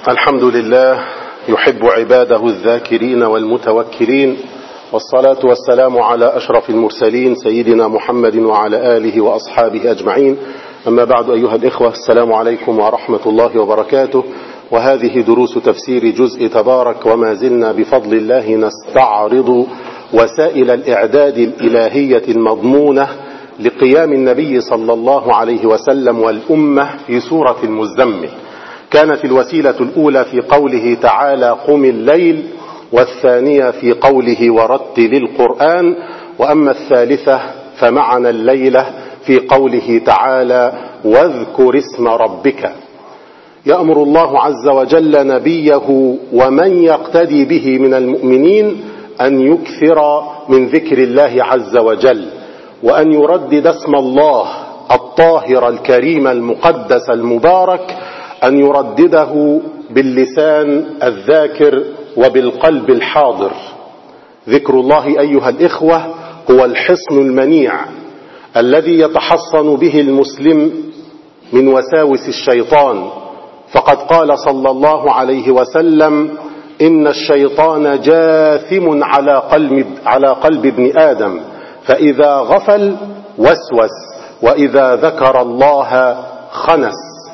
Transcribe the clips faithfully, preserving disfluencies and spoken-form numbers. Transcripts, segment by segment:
الحمد لله يحب عباده الذاكرين والمتوكلين، والصلاة والسلام على أشرف المرسلين سيدنا محمد وعلى آله وأصحابه أجمعين. أما بعد، أيها الإخوة، السلام عليكم ورحمة الله وبركاته. وهذه دروس تفسير جزء تبارك، وما زلنا بفضل الله نستعرض وسائل الإعداد الإلهية المضمونة لقيام النبي صلى الله عليه وسلم والأمة في سورة المزمل. كانت الوسيلة الأولى في قوله تعالى قم الليل، والثانية في قوله ورتل القرآن، وأما الثالثة فمعنى الليلة في قوله تعالى واذكر اسم ربك. يأمر الله عز وجل نبيه ومن يقتدي به من المؤمنين أن يكثر من ذكر الله عز وجل، وأن يردد اسم الله الطاهر الكريم المقدس المبارك، أن يردده باللسان الذاكر وبالقلب الحاضر. ذكر الله أيها الإخوة هو الحصن المنيع الذي يتحصن به المسلم من وساوس الشيطان، فقد قال صلى الله عليه وسلم إن الشيطان جاثم على قلب, على قلب ابن آدم، فإذا غفل وسوس، وإذا ذكر الله خنس.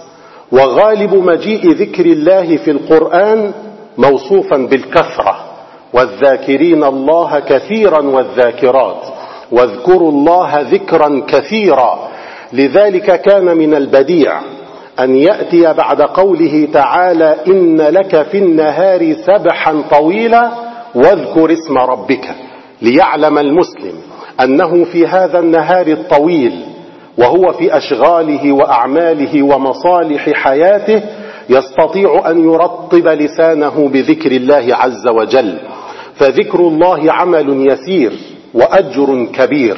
وغالب مجيء ذكر الله في القرآن موصوفا بالكثرة، والذاكرين الله كثيرا والذاكرات، واذكروا الله ذكرا كثيرا. لذلك كان من البديع أن يأتي بعد قوله تعالى إن لك في النهار سبحا طويلا واذكر اسم ربك، ليعلم المسلم أنه في هذا النهار الطويل وهو في أشغاله وأعماله ومصالح حياته يستطيع أن يرطب لسانه بذكر الله عز وجل، فذكر الله عمل يسير وأجر كبير.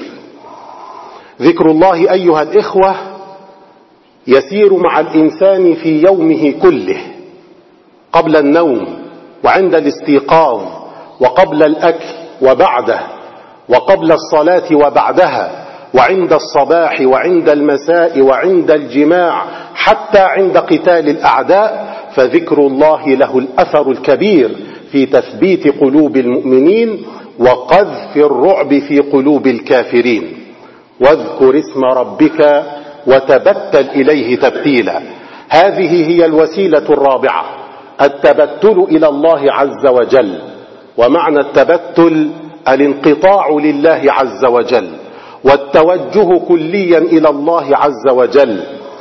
ذكر الله أيها الإخوة يسير مع الإنسان في يومه كله، قبل النوم وعند الاستيقاظ، وقبل الأكل وبعده، وقبل الصلاة وبعدها، وعند الصباح وعند المساء وعند الجماع، حتى عند قتال الأعداء، فذكر الله له الأثر الكبير في تثبيت قلوب المؤمنين وقذف الرعب في قلوب الكافرين. واذكر اسم ربك وتبتل إليه تبتيلا. هذه هي الوسيلة الرابعة، التبتل إلى الله عز وجل. ومعنى التبتل الانقطاع لله عز وجل، والتوجه كليا إلى الله عز وجل،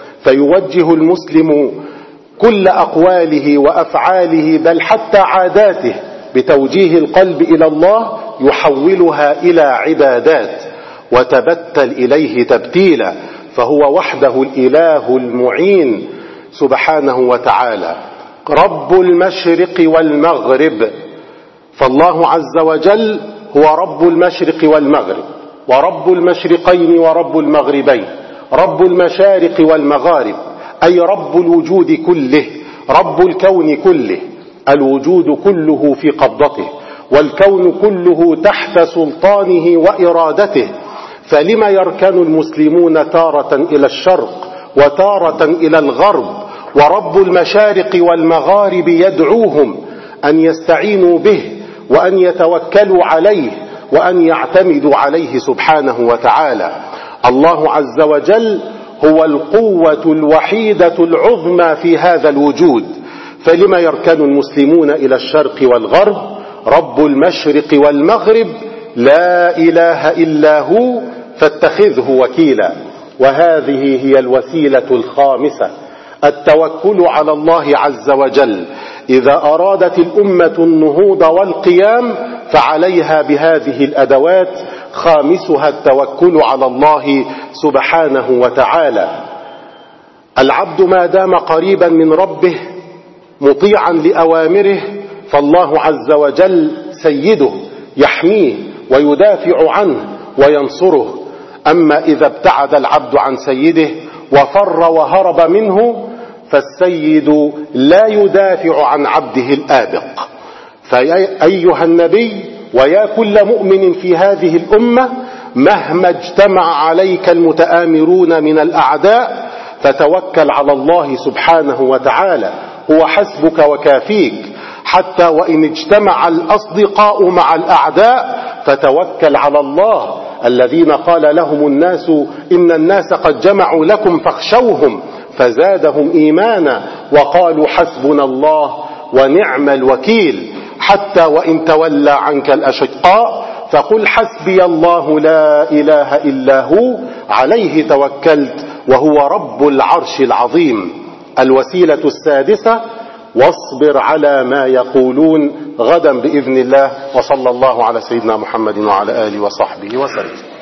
فيوجه المسلم كل أقواله وأفعاله بل حتى عاداته بتوجيه القلب إلى الله، يحولها إلى عبادات. وتبتل إليه تبتيلا، فهو وحده الإله المعين سبحانه وتعالى، رب المشرق والمغرب. فالله عز وجل هو رب المشرق والمغرب، ورب المشرقين ورب المغربين، رب المشارق والمغارب، أي رب الوجود كله، رب الكون كله. الوجود كله في قبضته، والكون كله تحت سلطانه وإرادته. فلما يركن المسلمون تارة إلى الشرق وتارة إلى الغرب، ورب المشارق والمغارب يدعوهم أن يستعينوا به، وأن يتوكلوا عليه، وأن يعتمدوا عليه سبحانه وتعالى. الله عز وجل هو القوة الوحيدة العظمى في هذا الوجود. فلما يركن المسلمون إلى الشرق والغرب، رب المشرق والمغرب لا إله إلا هو فاتخذه وكيلا. وهذه هي الوسيلة الخامسة، التوكل على الله عز وجل. إذا أرادت الأمة النهوض والقيام فعليها بهذه الأدوات، خامسها التوكل على الله سبحانه وتعالى. العبد ما دام قريبا من ربه مطيعا لأوامره، فالله عز وجل سيده يحميه ويدافع عنه وينصره. أما إذا ابتعد العبد عن سيده وفر وهرب منه، فالسيد لا يدافع عن عبده الآبق. فأيها النبي ويا كل مؤمن في هذه الأمة، مهما اجتمع عليك المتآمرون من الأعداء فتوكل على الله سبحانه وتعالى، هو حسبك وكافيك. حتى وإن اجتمع الأصدقاء مع الأعداء فتوكل على الله. الذين قال لهم الناس إن الناس قد جمعوا لكم فاخشوهم فزادهم إيمانا وقالوا حسبنا الله ونعم الوكيل. حتى وإن تولى عنك الأشقاء فقل حسبي الله لا إله إلا هو عليه توكلت وهو رب العرش العظيم. الوسيلة السادسة: واصبر على ما يقولون غدا بإذن الله. وصلى الله على سيدنا محمد وعلى آله وصحبه وسلم.